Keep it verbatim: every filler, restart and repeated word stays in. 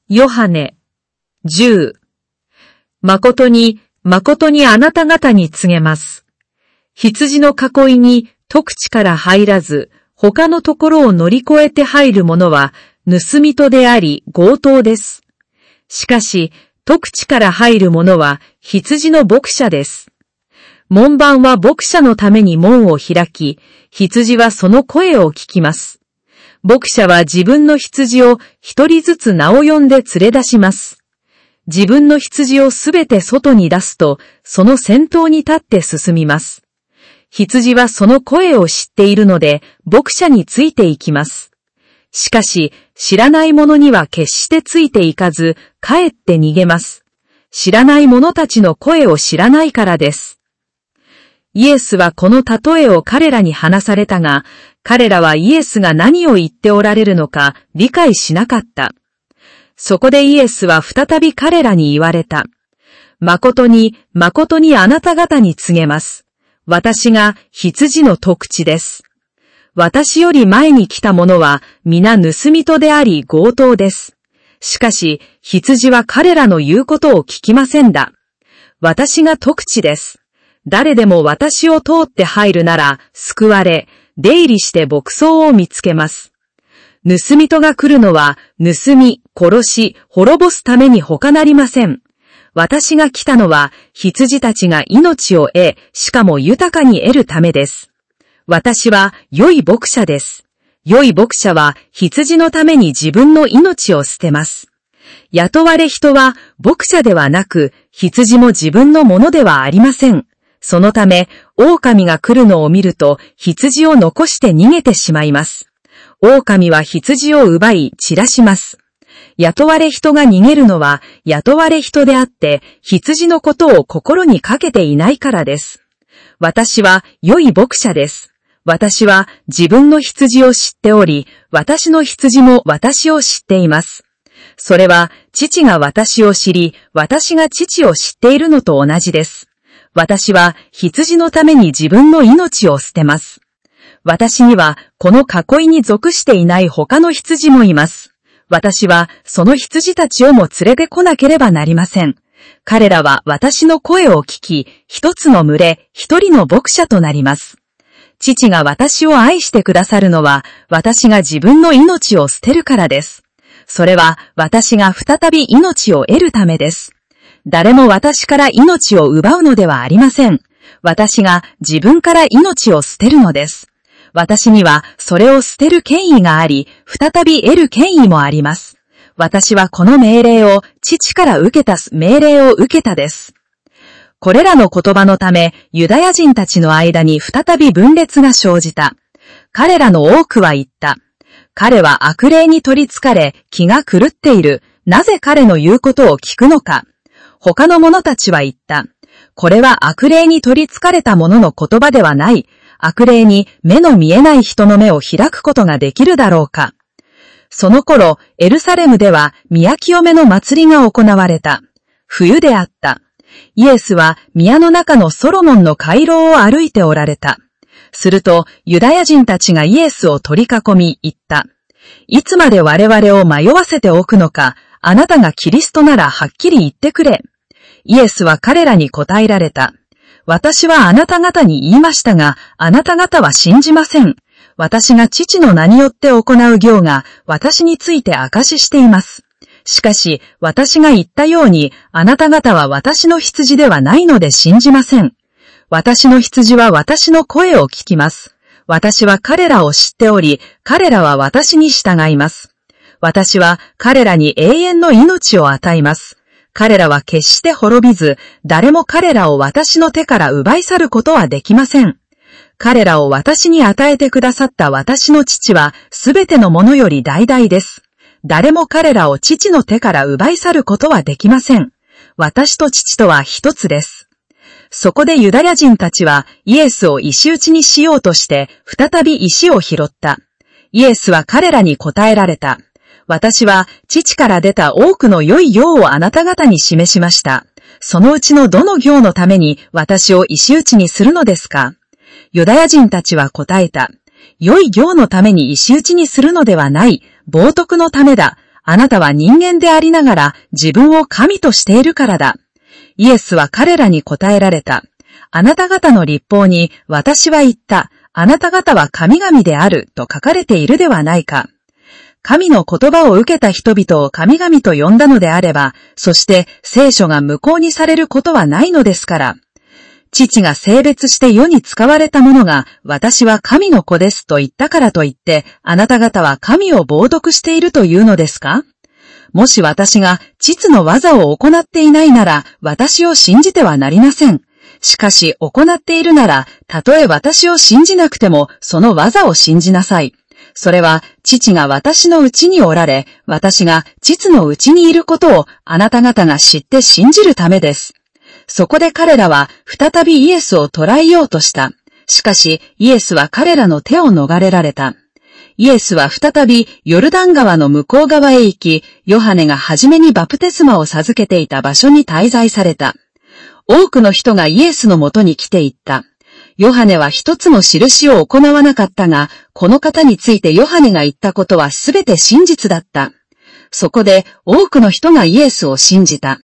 ヨハネ、じゅう。誠に、誠にあなた方に告げます。羊の囲いに特地から入らず、他のところを乗り越えて入る者は、盗人であり強盗です。しかし、特地から入る者は、羊の牧者です。門番は牧者のために門を開き、羊はその声を聞きます。牧者は自分の羊を一人ずつ名を呼んで連れ出します。自分の羊をすべて外に出すと、その先頭に立って進みます。羊はその声を知っているので、牧者についていきます。しかし、知らない者には決してついていかず、かえって逃げます。知らない者たちの声を知らないからです。イエスはこの例えを彼らに話されたが、彼らはイエスが何を言っておられるのか理解しなかった。そこでイエスは再び彼らに言われた。誠に、誠にあなた方に告げます。私が羊の特地です。私より前に来た者は皆盗人であり強盗です。しかし、羊は彼らの言うことを聞きませんだ。私が特地です。誰でも私を通って入るなら救われ、出入りして牧草を見つけます。盗人が来るのは盗み、殺し、滅ぼすために他なりません。私が来たのは羊たちが命を得、しかも豊かに得るためです。私は良い牧者です。良い牧者は羊のために自分の命を捨てます。雇われ人は牧者ではなく、羊も自分のものではありません。そのため、狼が来るのを見ると、羊を残して逃げてしまいます。狼は羊を奪い、散らします。雇われ人が逃げるのは、雇われ人であって、羊のことを心にかけていないからです。私は良い牧者です。私は自分の羊を知っており、私の羊も私を知っています。それは、父が私を知り、私が父を知っているのと同じです。私は羊のために自分の命を捨てます。私にはこの囲いに属していない他の羊もいます。私はその羊たちをも連れてこなければなりません。彼らは私の声を聞き、一つの群れ、一人の牧者となります。父が私を愛してくださるのは、私が自分の命を捨てるからです。それは私が再び命を得るためです。誰も私から命を奪うのではありません。私が自分から命を捨てるのです。私にはそれを捨てる権威があり、再び得る権威もあります。私はこの命令を父から受けた命令を受けたです。これらの言葉のため、ユダヤ人たちの間に再び分裂が生じた。彼らの多くは言った。彼は悪霊に取り憑かれ、気が狂っている。なぜ彼の言うことを聞くのか。他の者たちは言った。これは悪霊に取り憑かれた者の言葉ではない。悪霊に目の見えない人の目を開くことができるだろうか。その頃、エルサレムでは宮清めの祭りが行われた。冬であった。イエスは宮の中のソロモンの回廊を歩いておられた。すると、ユダヤ人たちがイエスを取り囲み言った。いつまで我々を迷わせておくのか、あなたがキリストならはっきり言ってくれ。イエスは彼らに答えられた。私はあなた方に言いましたが、あなた方は信じません。私が父の名によって行う業が私について証ししています。しかし、私が言ったように、あなた方は私の羊ではないので信じません。私の羊は私の声を聞きます。私は彼らを知っており、彼らは私に従います。私は彼らに永遠の命を与えます。彼らは決して滅びず、誰も彼らを私の手から奪い去ることはできません。彼らを私に与えてくださった私の父は、すべてのものより大々です。誰も彼らを父の手から奪い去ることはできません。私と父とは一つです。そこでユダヤ人たちはイエスを石打ちにしようとして、再び石を拾った。イエスは彼らに答えられた。私は父から出た多くの良い業をあなた方に示しました。そのうちのどの業のために私を石打ちにするのですか？ユダヤ人たちは答えた。良い業のために石打ちにするのではない。冒涜のためだ。 あなたは人間でありながら自分を神としているからだ。イエスは彼らに答えられた。あなた方の律法に私は言った。あなた方は神々であると書かれているではないか。神の言葉を受けた人々を神々と呼んだのであれば、そして聖書が無効にされることはないのですから。父が性別して世に使われた者が、私は神の子ですと言ったからといって、あなた方は神を冒涜しているというのですか？もし私が父の技を行っていないなら、私を信じてはなりません。しかし行っているなら、たとえ私を信じなくても、その技を信じなさい。それは、父が私のうちにおられ、私が父のうちにいることをあなた方が知って信じるためです。そこで彼らは再びイエスを捕らえようとした。しかしイエスは彼らの手を逃れられた。イエスは再びヨルダン川の向こう側へ行き、ヨハネがはじめにバプテスマを授けていた場所に滞在された。多くの人がイエスのもとに来ていった。ヨハネは一つの印を行わなかったが、この方についてヨハネが言ったことはすべて真実だった。そこで多くの人がイエスを信じた。